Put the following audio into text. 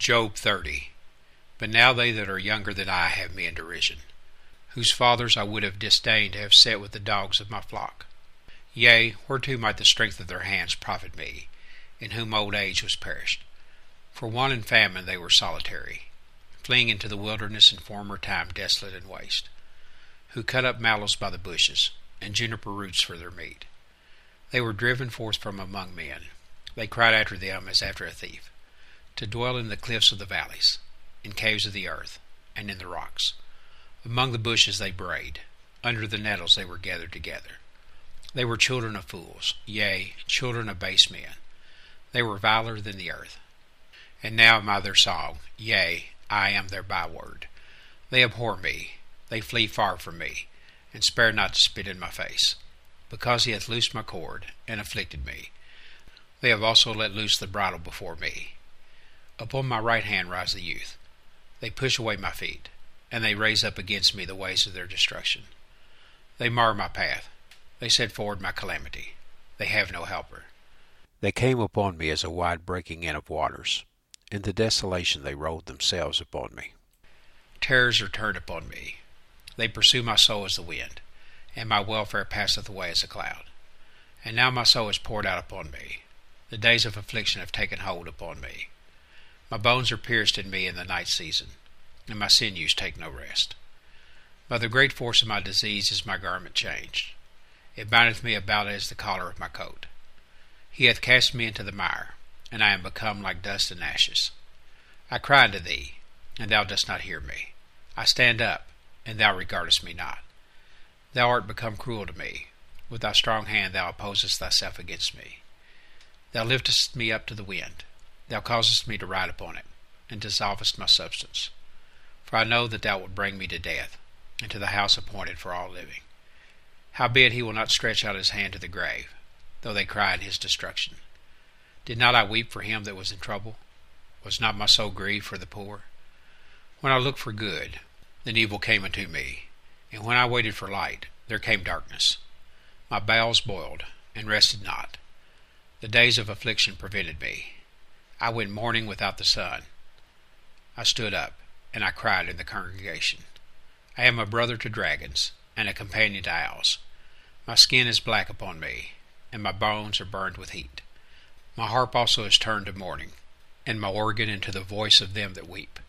Job 30. But now they that are younger than I have me in derision, whose fathers I would have disdained to have set with the dogs of my flock. Yea, whereto might the strength of their hands profit me, in whom old age was perished? For want and famine they were solitary, fleeing into the wilderness in former time desolate and waste, who cut up mallows by the bushes, and juniper roots for their meat. They were driven forth from among men. They cried after them as after a thief, to dwell in the cliffs of the valleys, in caves of the earth, and in the rocks. Among the bushes they brayed, under the nettles they were gathered together. They were children of fools, yea, children of base men. They were viler than the earth. And now am I their song, yea, I am their byword. They abhor me, they flee far from me, and spare not to spit in my face, because he hath loosed my cord, and afflicted me. They have also let loose the bridle before me. Upon my right hand rise the youth. They push away my feet, and they raise up against me the ways of their destruction. They mar my path. They set forward my calamity. They have no helper. They came upon me as a wide breaking in of waters. In the desolation they rolled themselves upon me. Terrors are turned upon me. They pursue my soul as the wind, and my welfare passeth away as a cloud. And now my soul is poured out upon me. The days of affliction have taken hold upon me. My bones are pierced in me in the night season, and my sinews take no rest. By the great force of my disease is my garment changed. It bindeth me about as the collar of my coat. He hath cast me into the mire, and I am become like dust and ashes. I cry unto thee, and thou dost not hear me. I stand up, and thou regardest me not. Thou art become cruel to me. With thy strong hand thou opposest thyself against me. Thou liftest me up to the wind. Thou causest me to ride upon it, and dissolvest my substance. For I know that thou wilt bring me to death, and to the house appointed for all living. Howbeit he will not stretch out his hand to the grave, though they cry in his destruction. Did not I weep for him that was in trouble? Was not my soul grieved for the poor? When I looked for good, then evil came unto me, and when I waited for light, there came darkness. My bowels boiled, and rested not. The days of affliction prevented me. I went mourning without the sun. I stood up, and I cried in the congregation. I am a brother to dragons, and a companion to owls. My skin is black upon me, and my bones are burned with heat. My harp also is turned to mourning, and my organ into the voice of them that weep.